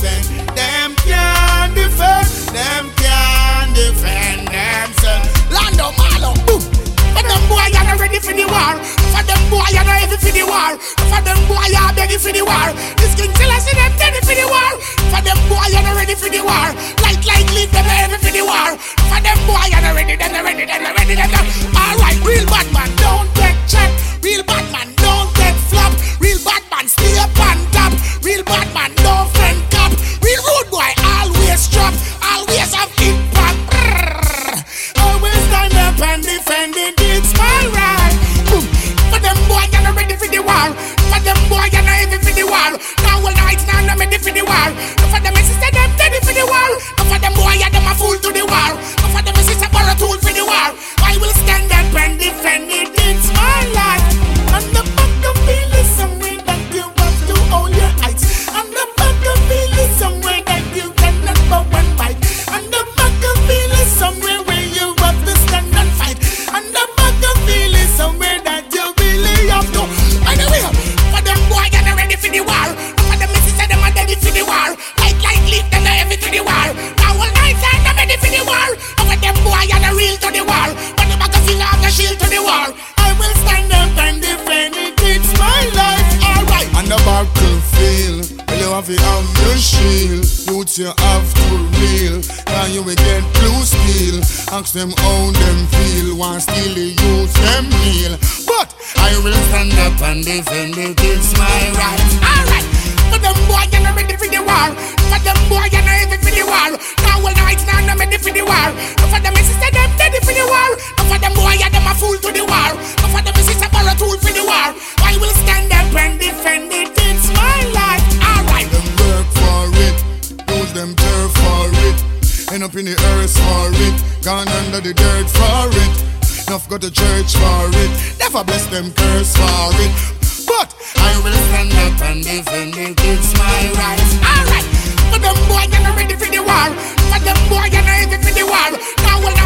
defend. Them can't defend. Them can't defend themselves. Lando Malo, boom. For them boy, you're not ready for the war. For them boy, you're not ready for the war. For them boy, you're ready for the war. This King Selassie, them ready for the war. For them boy, you're not ready for the war. Like, leave them ready for the war. For them boy, you're not ready, they're not ready, they're not ready, they're not. Alright, real bad man, don't get checked. Real bad man, don't get flop. Real bad man, stay up on top. Real bad man, don't friend cop. Real rude boy, always drop. Always have impact. Always stand up and defend it, it's my right. Boom. For them boy, you're not ready for the war. For them boy, you're not ready for the war. Now all night, now I'm ready for the war. For them sister, them ready for the war. For them boy, you're them a fool to the war. For them sister, borrow tool for the war. I will stand up and defend it, it's my life. On the battlefield is somewhere that you have to hold your eyes. On the battlefield is somewhere that you cannot bow and fight. On the battlefield is somewhere where you have to stand and fight. On the battlefield is somewhere that you really have to. Anyway, for them boy, you're not ready for the war. For them sister, them are ready for the war. Like, leave them not ready for the war. Now all night, I'm ready for the war. For them boy, you're not real to the war. For the battlefield, I'm the shield to the war. I will stand up and defend it, it's my life, alright. On the battlefield, well you have to have your shield. Youths you have to real, and you will get blue steel. Ask them how them feel, want steal the youth them kneel. But I will stand up and defend it, it's my right, alright. For them boy, you're not ready for the war. For them boy, you're not ready for the war. Now all night, now I'm ready for the war. For them sister, them ready for the war. For them boy, you're them a fool to the war. For them sister, borrow tool for the war. I will stand up and defend it, it's my life, alright. Them work for it, use them turf for it. End up in the earth for it, gone under the dirt for it. Enough go to church for it, never bless them curse for it. But I will stand up and defend it, it's my right, alright. For them boy, you're not ready for the war. For them boy, you're not ready for the war. Now all